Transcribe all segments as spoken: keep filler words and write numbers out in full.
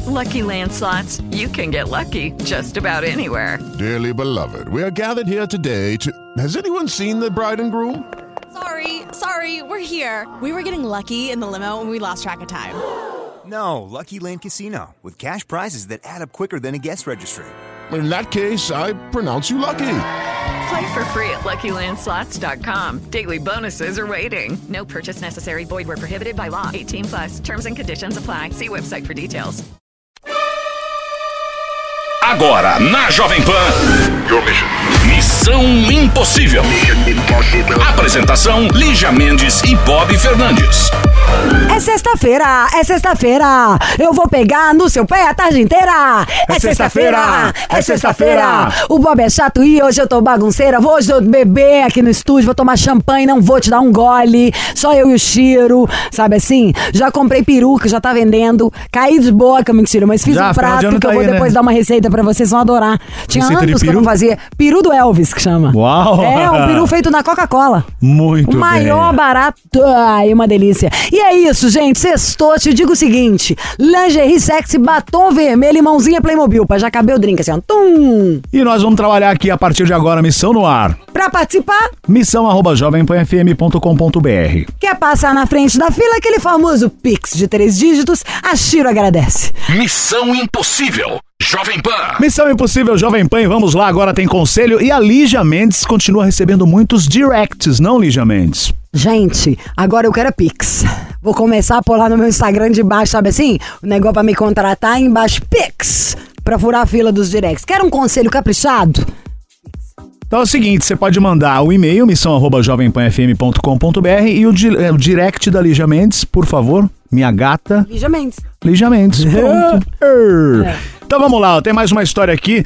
Lucky Land Slots, you can get lucky just about anywhere. Dearly beloved, we are gathered here today to... Has anyone seen the bride and groom? Sorry, sorry, we're here. We were getting lucky in the limo and we lost track of time. No, Lucky Land Casino, with cash prizes that add up quicker than a guest registry. In that case, I pronounce you lucky. Play for free at Lucky Land Slots dot com. Daily bonuses are waiting. No purchase necessary. Void where prohibited by law. eighteen plus. Terms and conditions apply. See website for details. Agora na Jovem Pan. Your mission. Missão Impossível. Apresentação: Lígia Mendes e Bob Fernandes. É sexta-feira, é sexta-feira. Eu vou pegar no seu pé a tarde inteira. É, é sexta-feira, é sexta-feira. O Bob é chato e hoje eu tô bagunceira. Vou hoje eu beber aqui no estúdio, vou tomar champanhe, não vou te dar um gole. Só eu e o Chiro, sabe assim? Já comprei peruca, já tá vendendo. Caí de boca, mentira, mas fiz já, um prato que tá eu vou aí, depois né? dar uma receita pra vocês, vão adorar. Tinha receita anos que eu não fazia. Peru do Elvis, que chama. Uau! É, um peru feito na Coca-Cola. Muito bem. O maior barato. Ai, uma delícia. E é isso, gente. Sextou, te digo o seguinte: lingerie sexy, batom vermelho e mãozinha Playmobil, pra já caber o drink assim, ó. Tum! E nós vamos trabalhar aqui a partir de agora, Missão no Ar. Pra participar, missão arroba jovem pan f m ponto com ponto b r. Quer passar na frente da fila, aquele famoso Pix de três dígitos, a Chiro agradece. Missão Impossível, Jovem Pan. Missão Impossível, Jovem Pan, vamos lá, agora tem conselho. E a Lígia Mendes continua recebendo muitos directs, não, Lígia Mendes? Gente, agora eu quero a Pix. Vou começar a pôr lá no meu Instagram de baixo, sabe assim? O negócio pra me contratar, embaixo Pix, pra furar a fila dos directs. Quer um conselho caprichado? Então é o seguinte, você pode mandar o e-mail missão arroba jovem pan f m ponto com ponto b r e o, di- o direct da Lígia Mendes, por favor, minha gata. Lígia Mendes. Lígia Mendes, pronto. É. Então vamos lá, tem mais uma história aqui.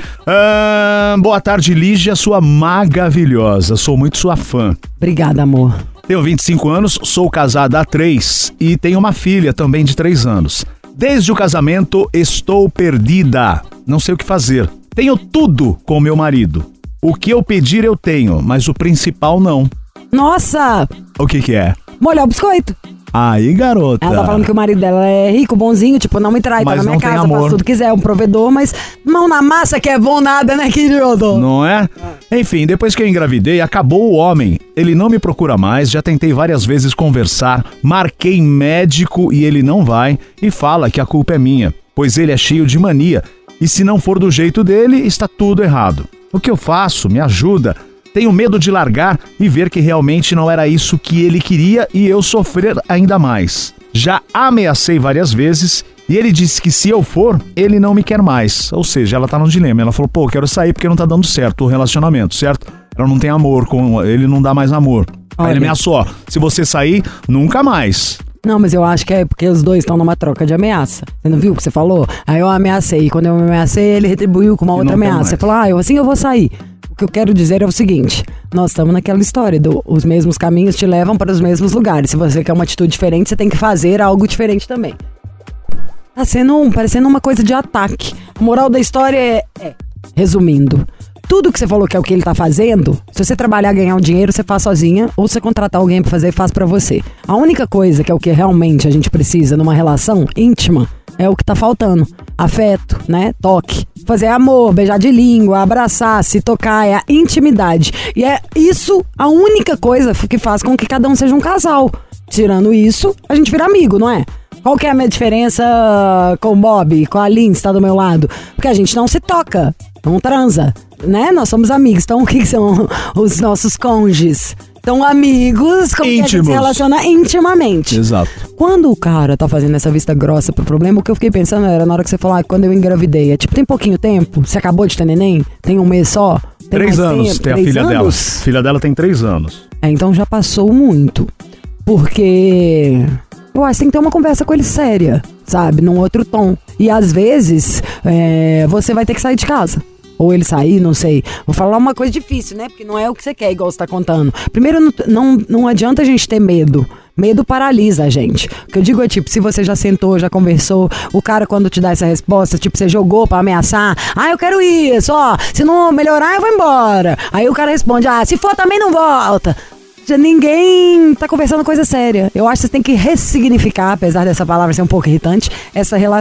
Uh, boa tarde, Lígia, sua maravilhosa. Sou muito sua fã. Obrigada, amor. Tenho vinte e cinco anos, sou casada há três e tenho uma filha também de três anos. Desde o casamento estou perdida, não sei o que fazer. Tenho tudo com meu marido. O que eu pedir eu tenho, mas o principal não. Nossa! O que que é? Molhar o biscoito. Aí, garota. Ela tá falando que o marido dela é rico, bonzinho, tipo, não me trai, tá na minha casa, faz tudo que quiser, é um provedor, mas mão na massa que é bom nada, né, querido? Não é? Enfim, depois que eu engravidei, acabou o homem. Ele não me procura mais, já tentei várias vezes conversar, marquei médico e ele não vai e fala que a culpa é minha, pois ele é cheio de mania e se não for do jeito dele, está tudo errado. O que eu faço? Me ajuda. Tenho medo de largar e ver que realmente não era isso que ele queria e eu sofrer ainda mais. Já ameacei várias vezes e ele disse que se eu for, ele não me quer mais. Ou seja, ela tá no dilema. Ela falou, pô, quero sair porque não tá dando certo o relacionamento, certo? Ela não tem amor com ele, não dá mais amor. Olha. Aí ele ameaçou, ó, se você sair, nunca mais. Não, mas eu acho que é porque os dois estão numa troca de ameaça. Você não viu o que você falou? Aí eu ameacei. Quando eu ameacei, ele retribuiu com uma outra ameaça. Você falou, ah, eu, assim eu vou sair. O que eu quero dizer é o seguinte: nós estamos naquela história do os mesmos caminhos te levam para os mesmos lugares. Se você quer uma atitude diferente, você tem que fazer algo diferente também. Tá sendo um, parecendo uma coisa de ataque. A moral da história é, é resumindo, tudo que você falou que é o que ele tá fazendo, se você trabalhar, ganhar um dinheiro, você faz sozinha, ou se você contratar alguém pra fazer, faz pra você. A única coisa que é o que realmente a gente precisa numa relação íntima é o que tá faltando. Afeto, né? Toque. Fazer amor, beijar de língua, abraçar, se tocar, é a intimidade. E é isso a única coisa que faz com que cada um seja um casal. Tirando isso, a gente vira amigo, não é? Qual que é a minha diferença com o Bob, com a Lynn, que tá do meu lado? Porque a gente não se toca, não transa, né? Nós somos amigos. Então o que são os nossos cônjuges? São amigos com quem a gente se relaciona intimamente. Exato. Quando o cara tá fazendo essa vista grossa pro problema, o que eu fiquei pensando era na hora que você falou, ah, quando eu engravidei. É tipo, tem pouquinho tempo? Você acabou de ter neném? Tem um mês só? Tem três anos, tempo? tem a três filha anos? dela. A filha dela tem três anos. É, então já passou muito. Porque eu acho que tem que ter uma conversa com ele séria, sabe? Num outro tom. E às vezes, é, você vai ter que sair de casa. Ou ele sair, não sei. Vou falar uma coisa difícil, né? Porque não é o que você quer, igual você tá contando. Primeiro, não, não, não adianta a gente ter medo. Medo paralisa a gente. O que eu digo é tipo, se você já sentou, já conversou, o cara quando te dá essa resposta, tipo, você jogou pra ameaçar, ah, eu quero isso, ó, se não melhorar eu vou embora. Aí o cara responde, ah, se for também não volta. Já ninguém tá conversando coisa séria. Eu acho que você tem que ressignificar, apesar dessa palavra ser um pouco irritante, essa relação.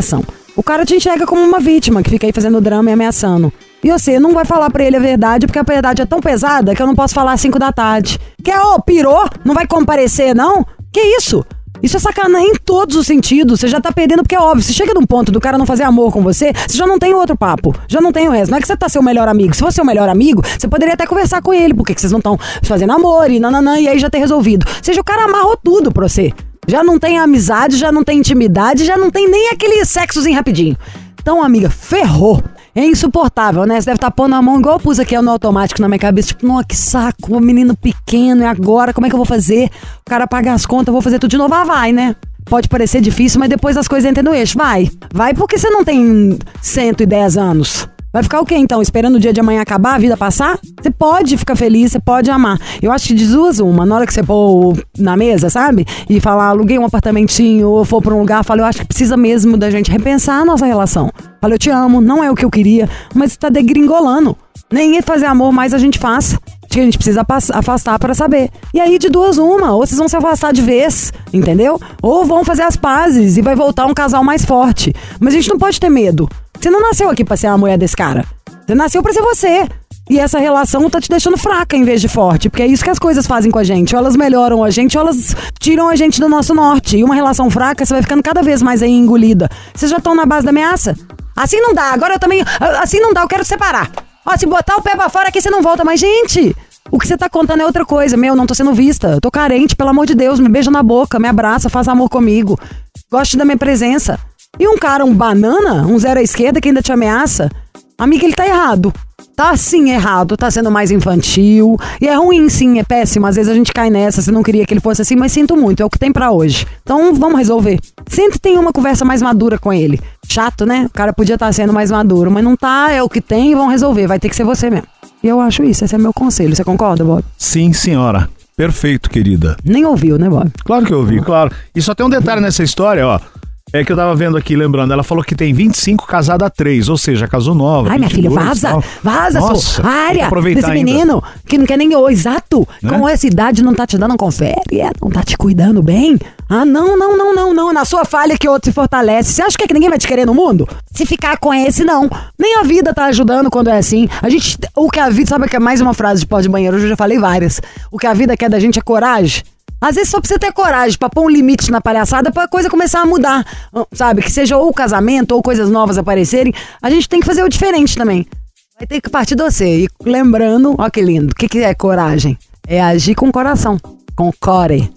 O cara te enxerga como uma vítima que fica aí fazendo drama e ameaçando. E você não vai falar pra ele a verdade, porque a verdade é tão pesada que eu não posso falar às cinco da tarde. Quer, ô, pirou? Não vai comparecer, não? Que isso? Isso é sacanagem em todos os sentidos. Você já tá perdendo, porque é óbvio, se chega num ponto do cara não fazer amor com você, você já não tem outro papo, já não tem o resto. Não é que você tá seu melhor amigo. Se fosse seu melhor amigo, você poderia até conversar com ele, porque que vocês não estão fazendo amor e nananã, e aí já ter resolvido. Ou seja, o cara amarrou tudo pra você. Já não tem amizade, já não tem intimidade, já não tem nem aquele sexozinho rapidinho. Então, amiga, ferrou. É insuportável, né? Você deve estar pondo a mão igual eu pus aqui no automático na minha cabeça. Tipo, nossa, que saco, um menino pequeno, e agora? Como é que eu vou fazer? O cara paga as contas, eu vou fazer tudo de novo. Ah, vai, né? Pode parecer difícil, mas depois as coisas entram no eixo. Vai. Vai porque você não tem cento e dez anos. Vai ficar o quê, então? Esperando o dia de amanhã acabar, a vida passar? Você pode ficar feliz, você pode amar. Eu acho que de duas uma, na hora que você pôr na mesa, sabe? E falar, aluguei um apartamentinho, ou for pra um lugar, fala, eu acho que precisa mesmo da gente repensar a nossa relação. Fala, eu te amo, não é o que eu queria, mas tá degringolando. Nem fazer amor mais a gente faz. Acho que a gente precisa afastar pra saber. E aí, de duas uma, ou vocês vão se afastar de vez, entendeu? Ou vão fazer as pazes e vai voltar um casal mais forte. Mas a gente não pode ter medo. Você não nasceu aqui pra ser a mulher desse cara. Você nasceu pra ser você. E essa relação tá te deixando fraca em vez de forte. Porque é isso que as coisas fazem com a gente. Ou elas melhoram a gente, ou elas tiram a gente do nosso norte. E uma relação fraca, você vai ficando cada vez mais aí engolida. Vocês já estão na base da ameaça? Assim não dá. Agora eu também... Assim não dá, eu quero separar. Ó, se botar o pé pra fora aqui, você não volta. Mas, gente... O que você tá contando é outra coisa. Meu, não tô sendo vista. Eu tô carente, pelo amor de Deus. Me beija na boca, me abraça, faz amor comigo. Goste da minha presença. E um cara, um banana, um zero à esquerda que ainda te ameaça, amiga, ele tá errado. Tá sim errado, tá sendo mais infantil. E é ruim sim, é péssimo. Às vezes a gente cai nessa, você não queria que ele fosse assim, mas sinto muito, é o que tem pra hoje. Então vamos resolver. Sempre tem uma conversa mais madura com ele. Chato, né? O cara podia estar sendo mais maduro, mas não tá, é o que tem, vão resolver. Vai ter que ser você mesmo. E eu acho isso, esse é meu conselho. Você concorda, Bob? Sim, senhora. Perfeito, querida. Nem ouviu, né, Bob? Claro que eu ouvi, claro. E só tem um detalhe nessa história, ó. É que eu tava vendo aqui, lembrando, ela falou que tem vinte e cinco casada a três, ou seja, casou nova. Ai, minha filha, vaza, vaza, Nossa, sua área desse ainda. menino que não quer nem eu, exato, né? Com essa idade não tá te dando um confere, é, não tá te cuidando bem. Ah, não, não, não, não, não, na sua falha que outro se fortalece. Você acha que, é que ninguém vai te querer no mundo? Se ficar com esse, não. Nem a vida tá ajudando quando é assim. A gente, o que a vida, sabe que é mais uma frase de pó de banheiro, hoje eu já falei várias. O que a vida quer da gente é coragem. Às vezes só precisa ter coragem pra pôr um limite na palhaçada pra coisa começar a mudar, sabe? Que seja ou o casamento ou coisas novas aparecerem. A gente tem que fazer o diferente também. Vai ter que partir de você. E lembrando, ó que lindo, o que, que é coragem? É agir com coração. Com core.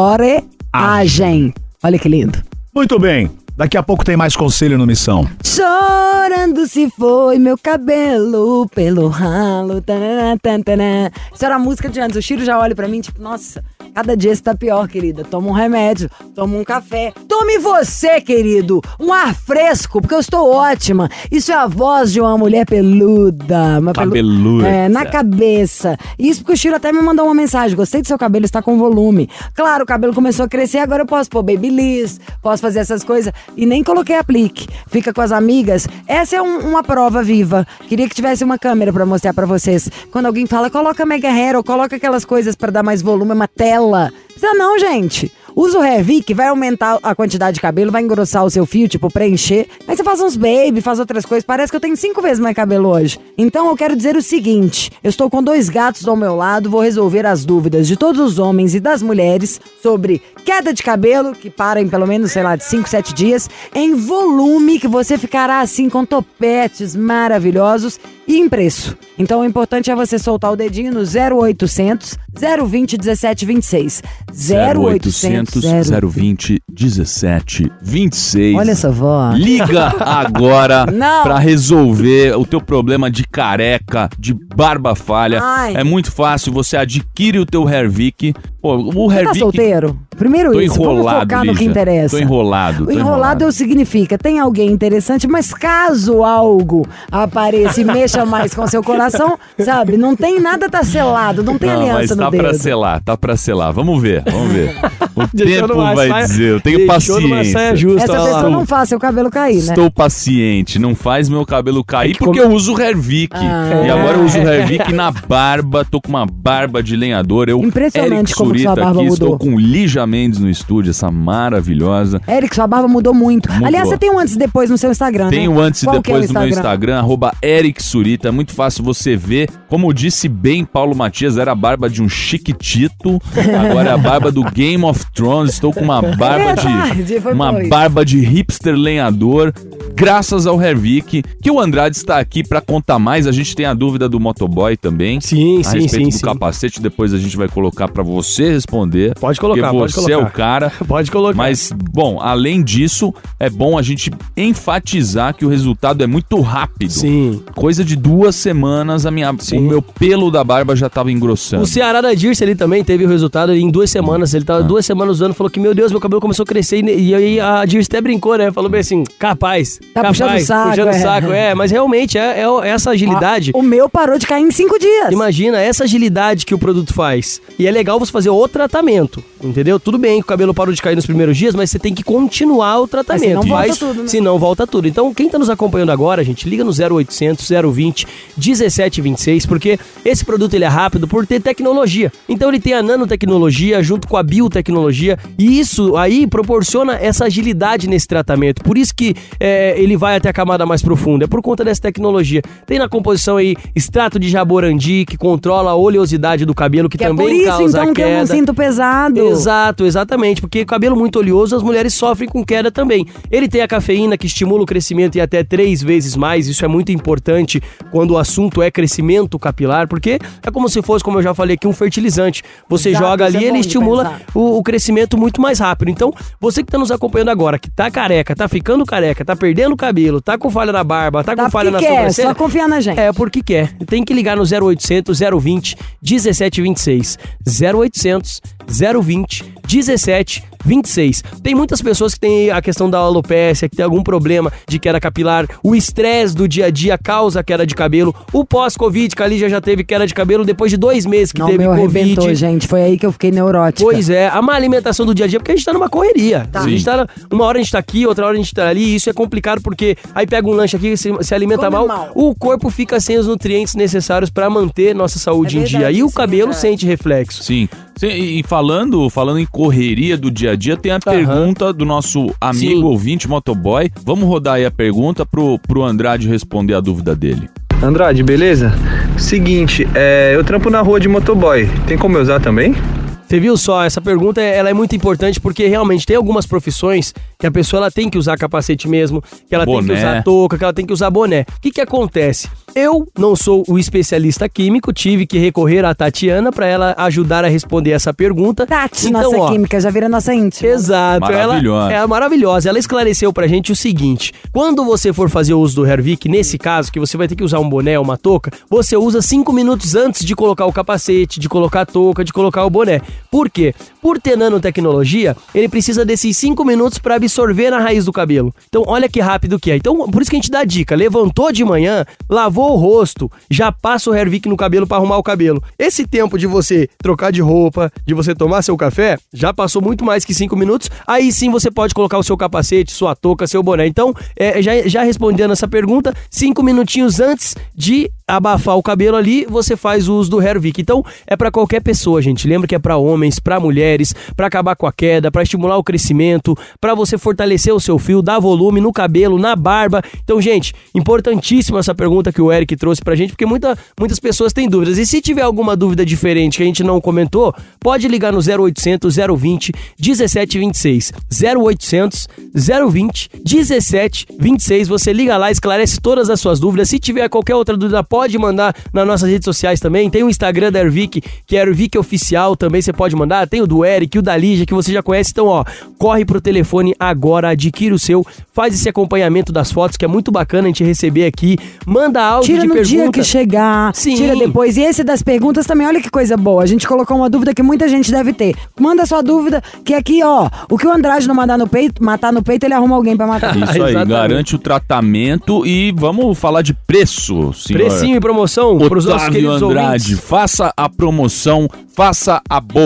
Core-agem. Olha que lindo. Muito bem. Daqui a pouco tem mais conselho no Missão. Chorando se foi meu cabelo pelo ralo. Tanana, tanana. Isso era a música de antes. O Chiro já olha pra mim, tipo, nossa, cada dia você tá pior, querida. Toma um remédio, toma um café. Tome você, querido, um ar fresco, porque eu estou ótima. Isso é a voz de uma mulher peluda. Uma Cabeluda. É, na cabeça. Isso porque o Chiro até me mandou uma mensagem. Gostei do seu cabelo, está com volume. Claro, o cabelo começou a crescer, agora eu posso pôr babyliss, posso fazer essas coisas. E nem coloquei aplique. Fica com as amigas. Essa é um, uma prova viva. Queria que tivesse uma câmera pra mostrar pra vocês. Quando alguém fala, coloca mega hair ou coloca aquelas coisas pra dar mais volume, uma tela. Precisa não, gente. Usa o Hair que vai aumentar a quantidade de cabelo, vai engrossar o seu fio, tipo, preencher. Aí você faz uns baby, faz outras coisas. Parece que eu tenho cinco vezes mais cabelo hoje. Então eu quero dizer o seguinte: eu estou com dois gatos ao meu lado, vou resolver as dúvidas de todos os homens e das mulheres sobre queda de cabelo, que para em pelo menos, sei lá, de cinco, sete dias, em volume, que você ficará assim com topetes maravilhosos e em preço. Então o importante é você soltar o dedinho no zero oitocentos, zero vinte, dezessete vinte e seis. zero oitocentos, zero vinte, dezessete vinte e seis. Olha essa voz. Liga agora Não. pra resolver o teu problema de careca, de barba falha. Ai. É muito fácil, você adquire o teu Hervik. Pô, o Você Hervik... tá solteiro? Primeiro Tô isso, vamos enrolado, focar no que Lígia. interessa. Tô enrolado, O tô enrolado, enrolado. significa, tem alguém interessante, mas caso algo apareça e mexa mais com seu coração, sabe? Não tem nada, tá selado, não tem Não, aliança mas no tá dedo. pra selar, tá pra selar. Vamos ver, vamos ver. O Deixou tempo numa vai saia- dizer, eu tenho deixou numa paciência. saia justa, Essa olha lá. pessoa não faz seu cabelo cair, né? Estou paciente, não faz meu cabelo cair, É que porque como- eu uso o Hervik. Ah. E agora eu uso o Hervik na barba, tô com uma barba de lenhador, eu Impressionante Eric como Surita sua barba aqui, mudou? estou com Lígia Mendes no estúdio, essa maravilhosa. Eric, sua barba mudou muito. Mudou. Aliás, você tem um antes e depois no seu Instagram, Tem né? o antes e Qual que é o depois no meu Instagram, arroba Eric Surita. É muito fácil você ver. Como disse bem Paulo Matias, era a barba de um chiquitito, agora é a barba do Game of Thrones. Estou com uma barba Verdade, de foi uma bom isso. barba de hipster lenhador, graças ao Hervik, que o Andrade está aqui para contar mais. A gente tem a dúvida do motoboy também. Sim, a sim, respeito sim, do sim. capacete, depois a gente vai colocar para você responder. Pode colocar, porque pode você colocar. é o cara. Pode colocar. Mas, bom, além disso, é bom a gente enfatizar que o resultado é muito rápido. Sim. Coisa de duas semanas, a minha, o meu pelo da barba já tava engrossando. O Ceará da Dirce ali também teve o resultado em duas semanas. Ele tava Ah. duas semanas usando, falou que, meu Deus, meu cabelo começou a crescer. E, e aí a Dirce até brincou, né? Falou bem assim, capaz. Tá capaz, puxando o saco, puxando é. saco. É, mas realmente, é, é essa agilidade. Ah, o meu parou de cair em cinco dias. Imagina essa agilidade que o produto faz. E é legal você fazer o tratamento, entendeu? Tudo bem que o cabelo parou de cair nos primeiros dias, mas você tem que continuar o tratamento. Mas senão volta Faz- tudo, né? Senão volta tudo. Então, quem tá nos acompanhando agora, gente, liga no zero oitocentos, zero vinte, dezessete vinte e seis, porque esse produto ele é rápido por ter tecnologia. Então ele tem a nanotecnologia junto com a biotecnologia e isso aí proporciona essa agilidade nesse tratamento. Por isso que é, ele vai até a camada mais profunda. É por conta dessa tecnologia. Tem na composição aí extrato de jaborandi, que controla a oleosidade do cabelo, que, Que é também por isso, causa então, que eu queda. não sinto pesado. Exato, exatamente, porque cabelo muito oleoso as mulheres sofrem com queda também. Ele tem a cafeína que estimula o crescimento em até três vezes mais, isso é muito importante quando o assunto é crescimento capilar, porque é como se fosse, como eu já falei aqui, um fertilizante. Você Exato, joga isso ali, é ele bom de estimula pensar. o, o crescimento muito mais rápido. Então, você que está nos acompanhando agora, que tá careca, tá ficando careca, tá perdendo cabelo, tá com falha na barba, tá, Tá com falha porque na quer, sobrancelha, só confiar na gente. é porque quer. Tem que ligar no zero oitocentos, zero vinte, dezessete vinte e seis. zero oitocentos, zero vinte, dezessete vinte e seis. Tem muitas pessoas que têm a questão da alopécia, que tem algum problema de queda capilar. O estresse do dia a dia causa queda de cabelo. O pós-Covid, que a Lígia já teve queda de cabelo depois de dois meses que Não, teve meu arrebentou, Covid. gente. Foi aí que eu fiquei neurótica. Pois é, a má alimentação do dia a dia, porque a gente tá numa correria. A gente tá, uma hora a gente tá aqui, outra hora a gente tá ali, e isso é complicado porque aí pega um lanche aqui, se, se alimenta Come mal, mal. o corpo fica sem os nutrientes necessários pra manter nossa saúde É em dia. verdade, E o isso é cabelo verdade. sente reflexo. Sim. Sim, e falando, falando em correria do dia a dia, tem a pergunta do nosso amigo Sim. ouvinte motoboy. Vamos rodar aí a pergunta pro, pro Andrade responder a dúvida dele. Andrade, beleza? Seguinte, é, eu trampo na rua de motoboy. Tem como eu usar também? Você viu só, essa pergunta ela é muito importante porque realmente tem algumas profissões que a pessoa ela tem que usar capacete mesmo, que ela tem Boné. que usar touca, que ela tem que usar boné. O que que acontece? Eu não sou o especialista químico, tive que recorrer à Tatiana para ela ajudar a responder essa pergunta. Tati, Então, nossa ó, química, já vira nossa íntima. Exato, Maravilhosa. ela é maravilhosa. Ela esclareceu pra gente o seguinte: quando você for fazer o uso do Hervik, nesse caso, que você vai ter que usar um boné ou uma touca, você usa cinco minutos antes de colocar o capacete, de colocar a touca, de colocar o boné. Por quê? Por ter nanotecnologia, ele precisa desses cinco minutos para absorver na raiz do cabelo. Então, olha que rápido que é. Então, por isso que a gente dá a dica: levantou de manhã, lavou o rosto, já passa o Hervik no cabelo para arrumar o cabelo. Esse tempo de você trocar de roupa, de você tomar seu café, já passou muito mais que cinco minutos. Aí sim você pode colocar o seu capacete, sua touca, seu boné. Então, é, já, já respondendo essa pergunta, cinco minutinhos antes de abafar o cabelo ali, você faz o uso do Hervik. Então, é para qualquer pessoa, gente. Lembra que é para homens, para mulheres, para acabar com a queda, para estimular o crescimento, para você fortalecer o seu fio, dar volume no cabelo, na barba. Então, gente, importantíssima essa pergunta que o Eric trouxe pra gente, porque muita, muitas pessoas têm dúvidas. E se tiver alguma dúvida diferente que a gente não comentou, pode ligar no zero oitocentos, zero vinte, dezessete vinte e seis. zero oitocentos, zero vinte, dezessete vinte e seis. Você liga lá, esclarece todas as suas dúvidas. Se tiver qualquer outra dúvida, pode mandar nas nossas redes sociais também. Tem o Instagram da Hervik, que é Hervik Oficial, também você pode mandar. Tem o do Eric, o da Lígia, que você já conhece. Então, ó, corre pro telefone agora, adquire o seu, faz esse acompanhamento das fotos, que é muito bacana a gente receber aqui. Manda áudio Tira de no pergunta. dia que chegar, Sim. tira depois. E esse das perguntas também, olha que coisa boa. A gente colocou uma dúvida que muita gente deve ter. Manda sua dúvida, que aqui, ó, o que o Andrade não mandar no peito, matar no peito, ele arruma alguém pra matar. Isso aí, Exatamente. garante o tratamento e vamos falar de preço, senhor. Precinho e promoção pros nossos Otávio queridos Andrade, ouvintes. faça a promoção, faça a boa.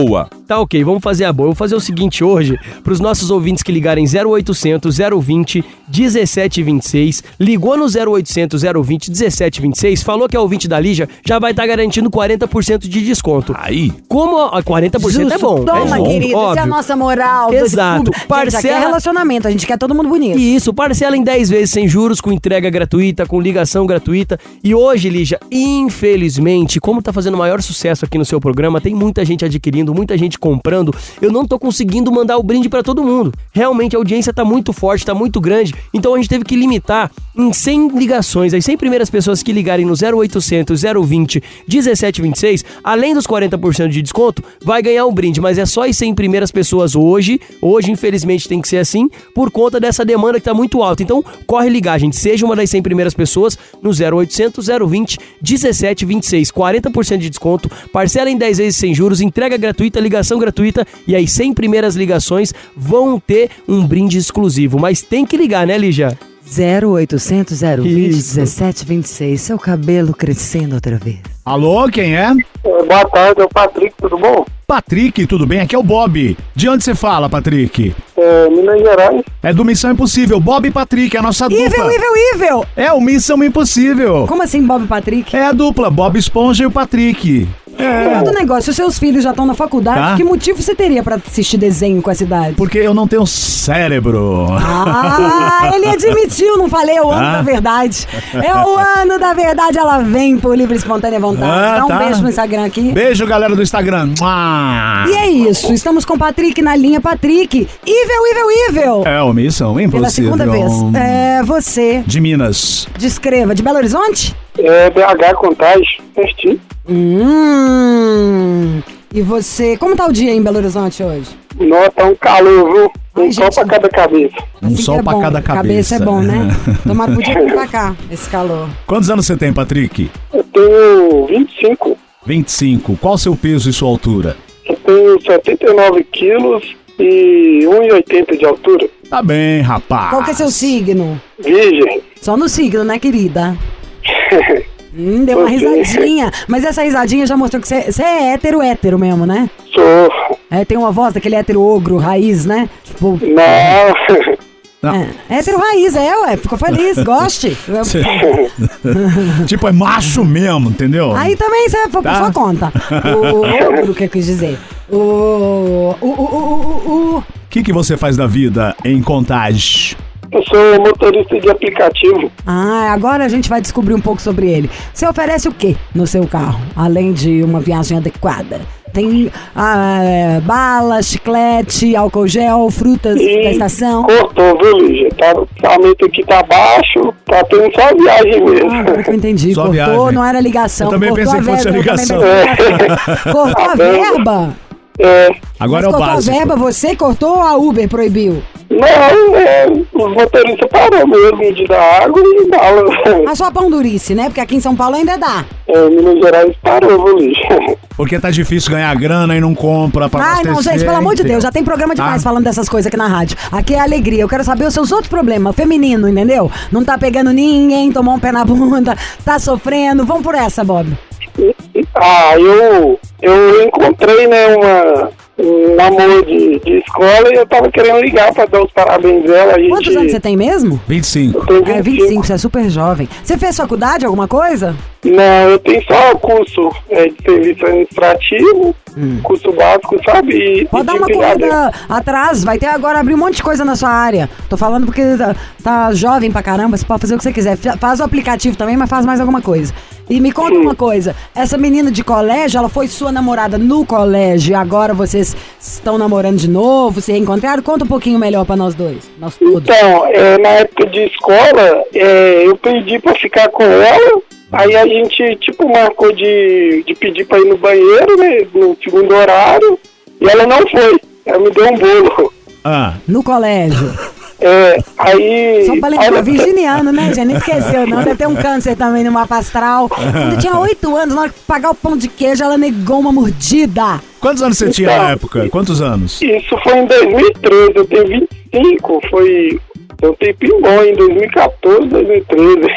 Tá ok, vamos fazer a boa. Eu vou fazer o seguinte hoje, pros nossos ouvintes que ligarem zero oitocentos, zero vinte, dezessete vinte e seis, ligou no zero oitocentos, zero vinte, dezessete vinte e seis, falou que é ouvinte da Lígia, já vai estar tá garantindo quarenta por cento de desconto. Aí. Como a quarenta por cento Justo, é bom. Toma, é bom, querida, óbvio. essa é a nossa moral. Exato. Gente, Parcela... aqui é relacionamento, a gente quer todo mundo bonito. Isso, parcela em dez vezes sem juros, com entrega gratuita, com ligação gratuita. E hoje, Lígia, infelizmente, como tá fazendo maior sucesso aqui no seu programa, tem muita gente adquirindo, muita gente comprando, eu não tô conseguindo mandar o brinde pra todo mundo. Realmente a audiência tá muito forte, tá muito grande, então a gente teve que limitar em cem ligações. As cem primeiras pessoas que ligarem no zero oitocentos, zero vinte, dezessete vinte e seis, além dos quarenta por cento de desconto, vai ganhar um brinde, mas é só as cem primeiras pessoas hoje. Hoje, infelizmente, tem que ser assim, por conta dessa demanda que tá muito alta. Então, corre ligar, gente. Seja uma das cem primeiras pessoas no zero oitocentos, zero vinte, dezessete vinte e seis. quarenta por cento de desconto, parcela em dez vezes sem juros, entrega gratuita, ligação gratuita, e as cem primeiras ligações vão ter um brinde exclusivo. Mas tem que ligar, né, Lígia? zero oitocentos, zero vinte, dezessete vinte e seis. Seu cabelo crescendo outra vez. Alô, quem é? É, boa tarde, é o Patrick, tudo bom? Patrick, tudo bem? Aqui é o Bob. De onde você fala, Patrick? É, Minas Gerais. É do Missão Impossível. Bob e Patrick, é a nossa dupla. Evil, Evil, Evil! É o Missão Impossível. Como assim, Bob e Patrick? É a dupla, Bob Esponja e o Patrick. É. Todo negócio, os seus filhos já estão na faculdade, Tá. que motivo você teria pra assistir desenho com essa idade? Porque eu não tenho cérebro. Ah, ele admitiu, não falei, é o ano Ah. da verdade. É o ano da verdade, ela vem por livre e espontânea vontade. Ah, Dá um tá. beijo no Instagram aqui. Beijo, galera do Instagram. Mua. E é isso, estamos com o Patrick na linha. Patrick, Evil, Evil, Evil! É o Missão Impossível. Pela segunda vez. É, você, De Minas. descreva, de Belo Horizonte? É, B H, Contagem, pertinho. Hum. E você, como tá o dia em Belo Horizonte hoje? Nossa, tá um calor, viu? Um Ai, sol gente. pra cada cabeça. Um Assim sol que é pra bom. cada cabeça. Cabeça é bom, né? Tomara que podia vir pra cá, esse calor. Quantos anos você tem, Patrick? Eu tenho vinte e cinco. vinte e cinco. Qual o seu peso e sua altura? Eu tenho setenta e nove quilos e um e oitenta de altura. Tá bem, rapaz. Qual que é seu signo? Virgem. Só no signo, né, querida? Hum, deu uma Ok. risadinha. Mas essa risadinha já mostrou que você você é hétero, hétero mesmo, né? Sou. É, tem uma voz daquele hétero ogro, raiz, né? Tipo, Não. Não. é, hétero raiz, é, ué. Ficou feliz, goste. Tipo, é macho mesmo, entendeu? Aí também você foi por Tá. sua conta. O ogro, que eu quis dizer. O... O... O... O... O... o- O que, que você faz da vida em Contagem? Eu sou motorista de aplicativo. Ah, agora a gente vai descobrir um pouco sobre ele. Você oferece o quê no seu carro, além de uma viagem adequada? Tem ah, bala, chiclete, álcool gel, frutas da estação. Cortou, viu, Lígia? Tá, o orçamento aqui tá baixo, tá tendo só viagem mesmo. Ah, agora que eu entendi. Só Cortou, viagem. não era ligação. Eu também cortou pensei a que fosse verba, a eu também ligação. pensei que- Cortou a verba? É. Agora Mas é o cortou básico. a verba, você cortou ou a Uber proibiu? Não, é, os motoristas pararam mesmo de dar água e bala. A sua pão durice, né? Porque aqui em São Paulo ainda dá. É, Minas Gerais parou, viu, Lígia? Porque tá difícil ganhar grana e não compra pra Ai, abastecer. não, gente, pelo amor de Deus, já tem programa demais Tá. falando dessas coisas aqui na rádio. Aqui é alegria, eu quero saber os seus outros problemas, feminino, entendeu? Não tá pegando ninguém, tomou um pé na bunda, tá sofrendo, vamos por essa, Bob. Ah, eu, eu encontrei, né, uma, um namoro de, de escola e eu tava querendo ligar pra dar os parabéns dela. A gente, Quantos anos você tem mesmo? vinte e cinco. Eu tenho É, vinte e vinte e cinco, cinco. você é super jovem. Você fez faculdade, alguma coisa? Não, eu tenho só o curso é, de serviço administrativo, curso básico, sabe? E, Pode e dar de uma brigadeiro. corrida atrás, vai ter agora abrir um monte de coisa na sua área. Tô falando porque tá, tá jovem pra caramba, você pode fazer o que você quiser. Fa- Faz o aplicativo também, mas faz mais alguma coisa. E me conta uma coisa, essa menina de colégio, ela foi sua namorada no colégio e agora vocês estão namorando de novo, se reencontraram? Conta um pouquinho melhor pra nós dois, nós todos. Então, é, na época de escola, é, eu pedi pra ficar com ela, aí a gente, tipo, marcou de, de pedir pra ir no banheiro, né, no segundo horário, e ela não foi, ela me deu um bolo. Ah. No colégio. É, aí... Só pra lembrar, olha- virginiano, né, gente? Nem esqueceu, não. Deve ter um câncer também no mapa astral. Quando eu tinha oito anos, na hora de pagar o pão de queijo, ela negou uma mordida. Quantos anos você tinha Então, na época? Quantos anos? Isso foi em dois mil e treze, eu tenho vinte e cinco, foi... Eu tenho tempinho bom, em dois mil e quatorze, dois mil e treze.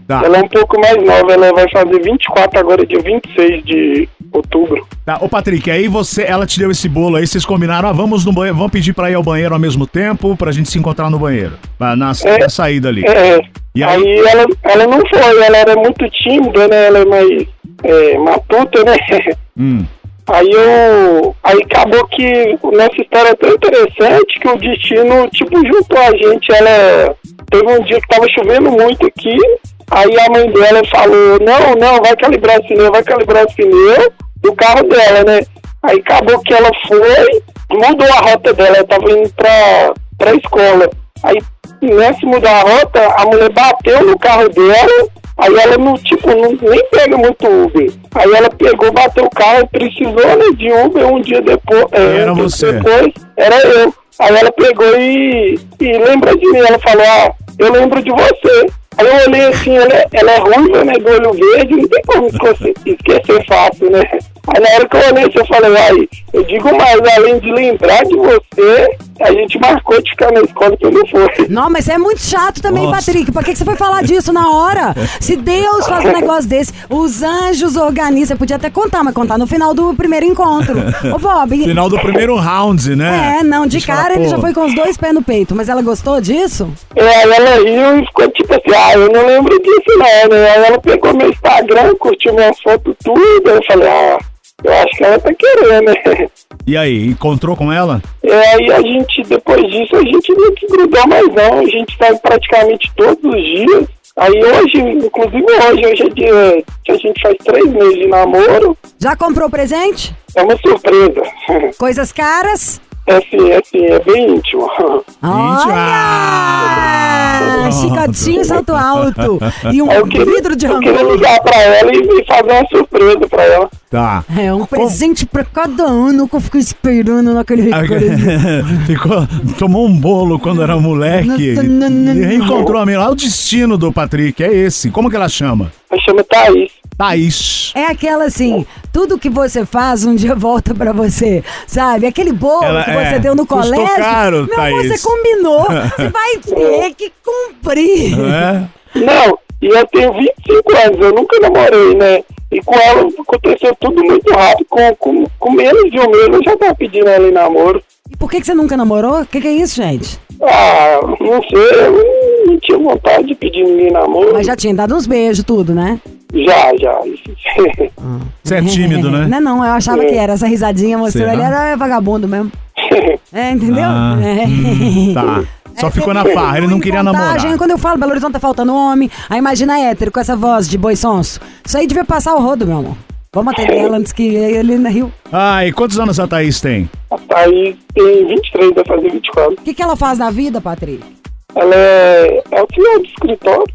Tá. Ela é um pouco mais nova, ela vai fazer vinte e quatro agora, dia vinte e seis de outubro. Tá, ô Patrick, aí você, ela te deu esse bolo aí, vocês combinaram, ah, vamos no banheiro, vamos pedir pra ir ao banheiro ao mesmo tempo, pra gente se encontrar no banheiro, na, na, É. na saída ali. É, E aí, aí? ela, ela não foi, ela era muito tímida, né? Ela é mais é, matuta, né? Hum. Aí eu. Aí acabou que nossa história é tão interessante que o destino, tipo, juntou a gente. Ela. Teve um dia que tava chovendo muito aqui. Aí a mãe dela falou: Não, não, vai calibrar os pneus, vai calibrar os pneus do carro dela, né? Aí acabou que ela foi, mudou a rota dela, ela tava indo pra, pra escola. Aí, nessa mudar a rota, a mulher bateu no carro dela. Aí ela não, tipo, não, nem pega muito Uber. Aí ela pegou, bateu o carro, precisou, né, de Uber um dia depois. É, Era um dia você. Depois, era eu. Aí ela pegou e, e lembra de mim. Ela falou, ah, eu lembro de você. Aí eu olhei assim, ela, é- ela é ruiva, né, do olho verde, não tem como esquecer, esquecer fácil, né? Aí na hora que eu olhei, eu falei, ai, eu digo mais, além de lembrar de você, a gente marcou de ficar na escola que eu não foi. Não, mas você é muito chato também, Nossa. Patrick. Por que que você foi falar disso na hora? Se Deus faz um negócio desse, os anjos organizam. Você podia até contar, mas contar no final do primeiro encontro. Ô, Bob. Final do primeiro round, né? É, não, de Deixa eu cara falar, ele pô. já foi com os dois pés no peito. Mas ela gostou disso? É, aí ela riu e ficou tipo assim, ah, eu não lembro disso não, né? Aí ela pegou meu Instagram, curtiu minhas fotos tudo, aí eu falei, ah, eu acho que ela tá querendo, né? E aí, encontrou com ela? É, aí a gente, depois disso, a gente não se grudou mais não, a gente sai praticamente todos os dias. Aí hoje, inclusive hoje, hoje é dia que a gente faz três meses de namoro, Já comprou presente? é uma surpresa. Coisas caras? É assim, é assim, é bem íntimo. Olha! Chicotinho e salto alto. E um Aí eu queria, vidro de eu queria rancor. ligar pra ela e, e fazer uma surpresa pra ela. Tá. É um presente pra cada ano que eu fico esperando naquele recorde. Ficou, tomou um bolo quando era moleque Não, não, não, e não. reencontrou a menina. Olha o destino do Patrick, é esse. Como que ela chama? Ela chama Thaís. Thaís. É aquela assim, tudo que você faz um dia volta pra você, sabe? Aquele bolo Ela- que é, você deu no custou colégio. caro, meu, Thaís. você combinou, você vai ter que cumprir. É? Não, e eu tenho vinte e cinco anos, eu nunca namorei, né? E com ela aconteceu tudo muito rápido. Com, com, com menos de um mês eu já tava pedindo ela em namoro. E por que, que você nunca namorou? O que, que é isso, gente? Ah, não sei, eu não tinha vontade de pedir ninguém em namoro. Mas já tinha dado uns beijos, tudo, né? Já, já. Você é tímido, né? Não, não, eu achava que era. Essa risadinha mostrou, Será? ele era vagabundo mesmo. É, entendeu? Ah, É. hum, tá. Só ficou na farra, ele não queria namorar. Contagem, quando eu falo Belo Horizonte tá faltando homem, aí imagina hétero com essa voz de boi sonso. Isso aí devia passar o rodo, meu amor. Vamos atender ela antes que ele na Rio. Ah, e quantos anos a Thaís tem? A Thaís tem vinte e três, vai fazer vinte e quatro. O que, que ela faz na vida, Patrick? Ela é auxiliar de escritório.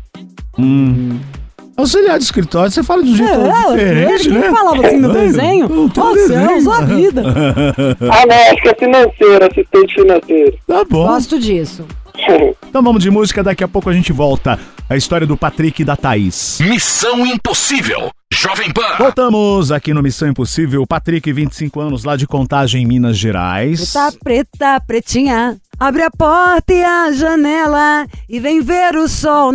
Hum. Auxiliar de escritório, você fala de um jeito diferente, Quem né? falava assim no É, desenho? não tem Ô, desenho. céus, a vida. Ah, não, acho que é financeiro, assistente financeiro. Tá bom. Gosto disso. Então vamos de música, daqui a pouco a gente volta. A história do Patrick e da Thaís. Missão Impossível. Jovem Pan. Voltamos aqui no Missão Impossível. Patrick, vinte e cinco anos, lá de Contagem, Minas Gerais. Preta, preta, pretinha. Abre a porta e a janela e vem ver o sol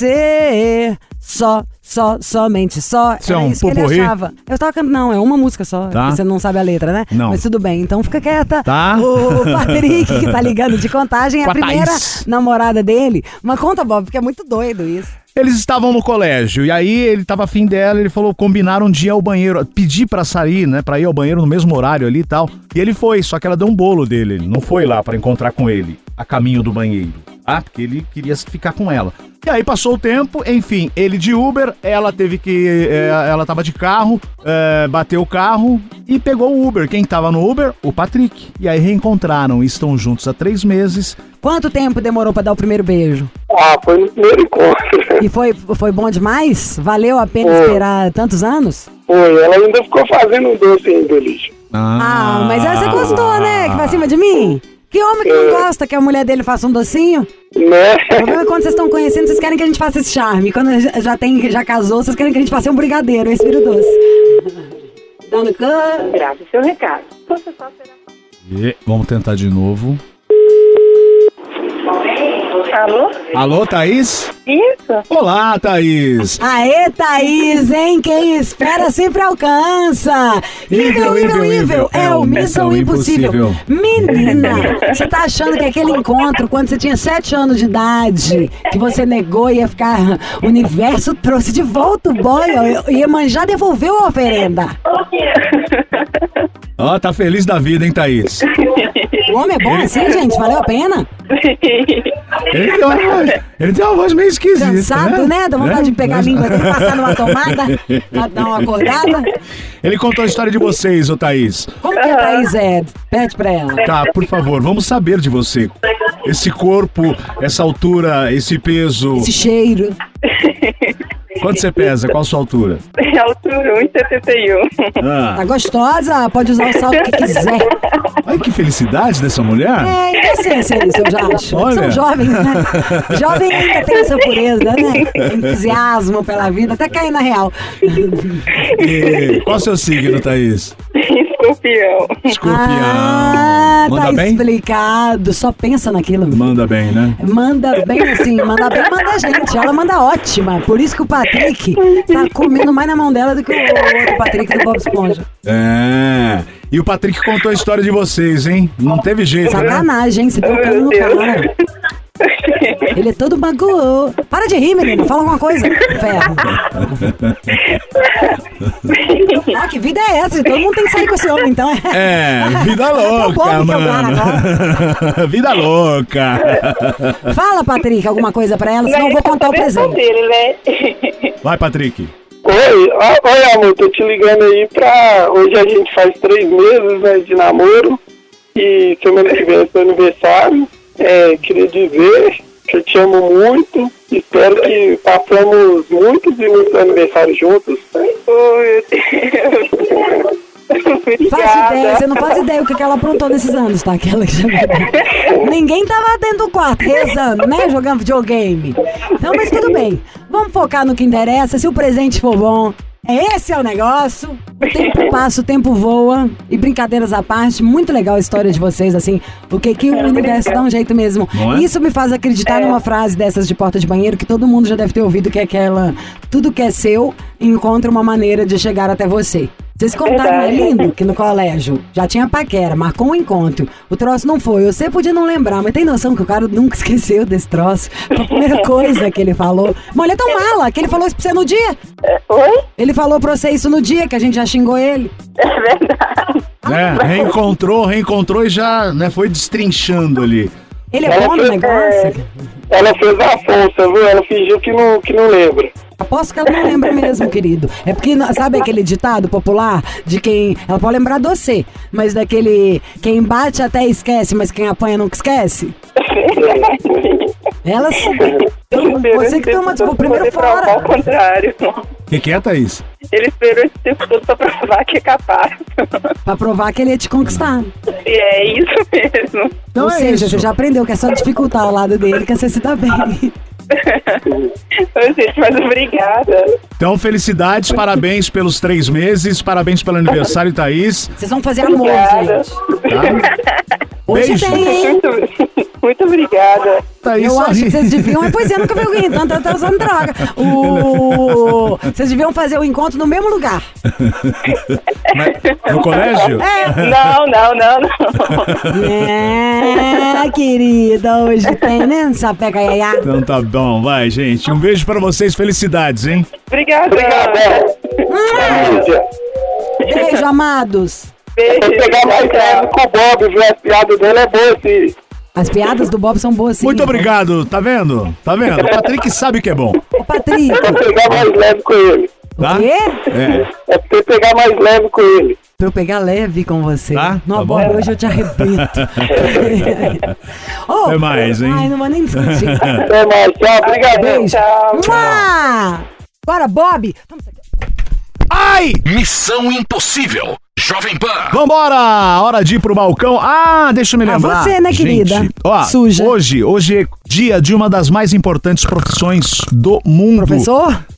nascer. Só, só, somente só. Isso é Era um isso que ele popurrí? achava. Eu tava cantando, não, é uma música só. Tá. Você não sabe a letra, né? Não. Mas tudo bem, então fica quieta. Tá. O Patrick, que tá ligando de Contagem, é Com a a primeira Thaís. namorada dele. Mas conta, Bob, porque é muito doido isso. Eles estavam no colégio e aí ele tava afim dela, ele falou, combinaram um dia ao banheiro, pedir pra sair, né, pra ir ao banheiro no mesmo horário ali e tal. E ele foi, só que ela deu um bolo dele, ele não foi lá pra encontrar com ele, a caminho do banheiro, tá? Porque ele queria ficar com ela. E aí passou o tempo, enfim, ele de Uber, ela teve que, é, ela tava de carro, é, bateu o carro e pegou o Uber. Quem tava no Uber? O Patrick. E aí reencontraram, estão juntos há três meses. Quanto tempo demorou pra dar o primeiro beijo? Ah, foi no primeiro encontro. E foi, foi bom demais? Valeu a pena Foi. esperar tantos anos? Foi, ela ainda ficou fazendo um doce ainda, lixo. Ah, mas aí você gostou, né? Que vai acima de mim? Que homem que não gosta que a mulher dele faça um docinho? Né? O problema é quando vocês estão conhecendo, vocês querem que a gente faça esse charme. Quando já, já tem, já casou, vocês querem que a gente faça um brigadeiro, esse vira doce. Dando can... Grave seu recado. Você só será... E vamos tentar de novo. Alô? Alô, Thaís? Isso. Olá, Thaís. Aê, Thaís, hein? Quem espera sempre alcança. Evil, evil, evil. É o Missão Impossível. Menina, você tá achando que aquele encontro, quando você tinha sete anos de idade, que você negou e ia ficar... O universo trouxe de volta o boy, ó, Iemanjá devolveu a oferenda. Ó, oh, tá feliz da vida, hein, Thaís? O homem é bom assim, gente? Valeu a pena? Ele tem uma voz, ele tem uma voz meio esquisita, cansado, né? né? Dá vontade é? de pegar a língua dele, passar numa tomada, pra dar uma acordada. Ele contou a história de vocês, ô Thaís. Como que a Thaís é? Pede pra ela. Tá, por favor, vamos saber de você. Esse corpo, essa altura, esse peso... Esse cheiro. Quanto você pesa? Qual a sua altura? Minha altura, um e setenta e um. Ah. Tá gostosa? Pode usar o salto que quiser. Olha que felicidade dessa mulher. É, inocência isso, eu já acho. Olha. São jovens, né? Jovem ainda tem essa pureza, né? Entusiasmo pela vida, até cair na real. E qual o seu signo, Thaís? Escorpião. Escorpião. Ah, manda tá bem? explicado. Só pensa naquilo. Manda bem, né? Manda bem assim, manda bem, manda a gente. Ela manda ótima. Por isso que o Patrick tá comendo mais na mão dela do que o outro Patrick do Bob Esponja. É. E o Patrick contou a história de vocês, hein? Não teve jeito, né? Sacanagem, hein? Você deu cano no cara. Ele é todo baguô. Para de rir, menino. Fala alguma coisa. Ferro. Ah, que vida é essa? Todo mundo tem que sair com esse homem, então. É, vida louca, mano. Vida louca. Fala, Patrick, alguma coisa pra ela, senão eu vou contar o presente. Dele, né? Vai, Patrick. Oi, ó, oi amor, tô te ligando aí pra... Hoje a gente faz três meses, né, de namoro. E semana que vem é seu aniversário. É, queria dizer que eu te amo muito. Espero que passamos muitos e muitos aniversários juntos. Oh, meu Deus. Faz ideia, você não faz ideia o que ela aprontou nesses anos, tá? Aquela que já... Ninguém tava dentro do quarto rezando, né? Jogando videogame. Então, mas tudo bem. Vamos focar no que interessa. Se o presente for bom, esse é o negócio. O tempo passa, o tempo voa. E brincadeiras à parte, muito legal a história de vocês, assim. O que que o universo dá um jeito mesmo. Não é? Isso me faz acreditar numa frase dessas de porta de banheiro que todo mundo já deve ter ouvido, que é aquela: tudo que é seu encontra uma maneira de chegar até você. Vocês contaram, é lindo, que no colégio já tinha paquera, marcou um encontro, o troço não foi, você podia não lembrar, mas tem noção que o cara nunca esqueceu desse troço? Foi a primeira coisa que ele falou. Mas ele é tão mala, que ele falou isso pra você no dia. Oi? Ele falou pra você isso no dia, que a gente já xingou ele. É verdade. É, reencontrou, reencontrou e já, né, foi destrinchando ali. Ele é bom no negócio? Ela fez a força, viu? Ela fingiu que não, que não lembra. Aposto que ela não lembra mesmo, querido. É porque, sabe aquele ditado popular de quem... Ela pode lembrar de você, mas daquele... Quem bate até esquece, mas quem apanha nunca esquece? Ela... Você que toma, tipo, primeiro fora. Ao contrário. O que, que é, Thaís? Ele esperou esse tempo todo pra provar que é capaz. Pra provar que ele ia te conquistar. É isso mesmo. Então Ou é seja, isso. Você já aprendeu que é só dificultar ao lado dele que você se dá bem. Oi, gente, mas obrigada. Então, felicidades, parabéns pelos três meses, parabéns pelo aniversário, Thaís. Vocês vão fazer amor, obrigada. gente. Tá? Hoje Beijo. tem, hein? Muito, muito obrigada. Thaís, eu sorri. acho que vocês deviam... É, pois é, nunca vi alguém tanto, eu tô usando droga. O... Vocês deviam fazer o encontro no mesmo lugar. Mas, no colégio? É. Não, não, não, não. É, querida, hoje tem, né? Sapeca iaiá. Então tá bom, vai, gente. Um beijo pra vocês, felicidades, hein? Obrigada. Beijo, amados. Beijo. Vou pegar mais leve com o Bob, viu? A piada dele é boa, sim. As piadas do Bob são boas, sim. Muito obrigado, tá vendo? Tá vendo? O Patrick sabe que é bom. Ô, Patrick. Vou pegar mais leve com ele. Tá? O quê? É. É pra você pegar mais leve com ele. Pra eu pegar leve com você. Tá? Não, Tá Bob, bom? hoje eu te arrebento. Oh, Até mais, hein? Ai, não vou nem discutir. Até mais, tchau, obrigado. Beijo. Tchau. Mua! Bora, Bob. Vamos aqui. Ai! Missão Impossível. Jovem Pan. Vambora! Hora de ir pro balcão. Ah, deixa eu me Ah, lembrar. você, né, querida? Gente, ó, Suja. Hoje, hoje é dia de uma das mais importantes profissões do mundo. Professor?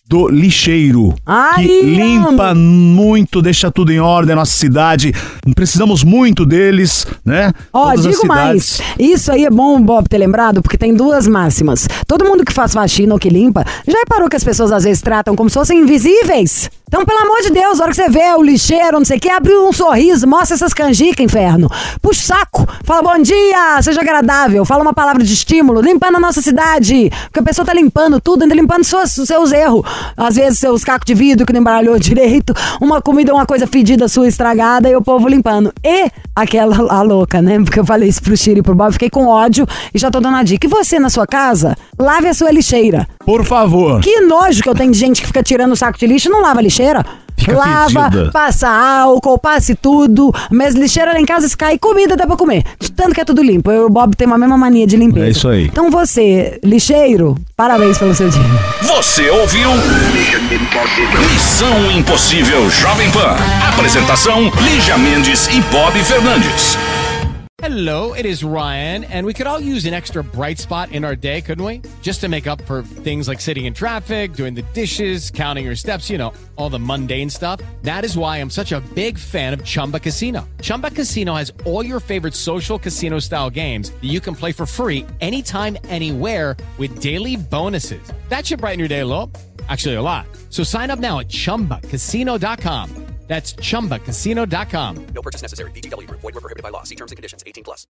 do lixeiro. Ai, que limpa amo. muito, deixa tudo em ordem, a nossa cidade. Precisamos muito deles, né? Ó, Todas as digo cidades. mais, isso aí é bom, Bob, ter lembrado, porque tem duas máximas. Todo mundo que faz faxina ou que limpa, já reparou que as pessoas às vezes tratam como se fossem invisíveis? Então, pelo amor de Deus, a hora que você vê o lixeiro, não sei o que, abre um sorriso, mostra essas canjicas, inferno. Puxa o saco, fala bom dia, seja agradável, fala uma palavra de estímulo, limpando a nossa cidade. Porque a pessoa tá limpando tudo, ainda limpando seus, seus erros. Às vezes seus cacos de vidro que não embaralhou direito, uma comida, uma coisa fedida sua estragada e o povo limpando. E aquela a louca, né? Porque eu falei isso pro Chiri e pro Bob, fiquei com ódio e já tô dando a dica. E você, na sua casa, lave a sua lixeira. Por favor. Que nojo que eu tenho de gente que fica tirando o saco de lixo e não lava a lixeira. Fica Lava, fedida. passa álcool, passe tudo. Mas lixeira lá em casa, se cai comida, dá pra comer. De tanto que é tudo limpo. Eu e o Bob tem uma mesma mania de limpeza. É isso aí. Então você, lixeiro, parabéns pelo seu dia. Você ouviu? Missão Impossível Jovem Pan. Apresentação: Lígia Mendes e Bob Fernandes. Hello, it is Ryan, and we could all use an extra bright spot in our day, couldn't we? Just to make up for things like sitting in traffic, doing the dishes, counting your steps, you know, all the mundane stuff. That is why I'm such a big fan of Chumba Casino. Chumba Casino has all your favorite social casino-style games that you can play for free anytime, anywhere with daily bonuses. That should brighten your day a little. Actually, a lot. So sign up now at chumba casino dot com. That's chumba casino dot com. No purchase necessary. V G W Group. Void where prohibited by law. See terms and conditions. eighteen plus.